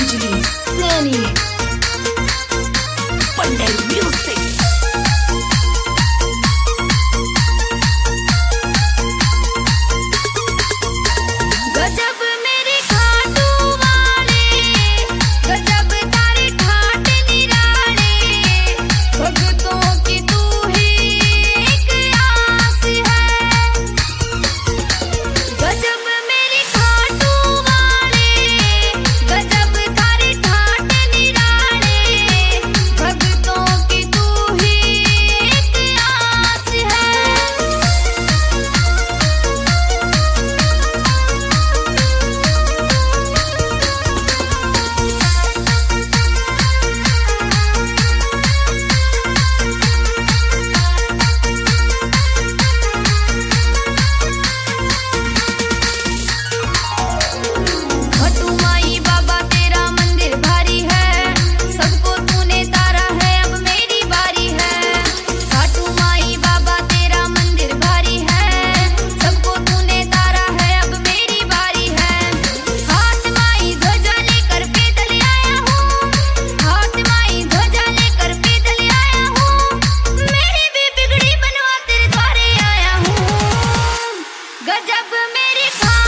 DJ Sunny Pandai Music. गजब मेरी खाटू वाले, गजब तारे ठाट निराले, भक्तों की तू ही एक आस है। गजब मेरी खाटू वाले, गजब तारे ठाट निराले, भक्तों की तू ही एक आस है। खट्टू माई बाबा तेरा मंदिर भारी है, सबको तूने तारा है अब मेरी बारी है। खाटू माई बाबा तेरा मंदिर भारी है, सबको तूने तारा है अब मेरी बारी है। हाथ माई ध्वजा लेकर पैदल आया हूँ, हाथ माई ध्वजा लेकर पैदल आया हूँ, मेरी भी बिगड़ी बनवा तेरे द्वारे आया हूँ। गजब मेरी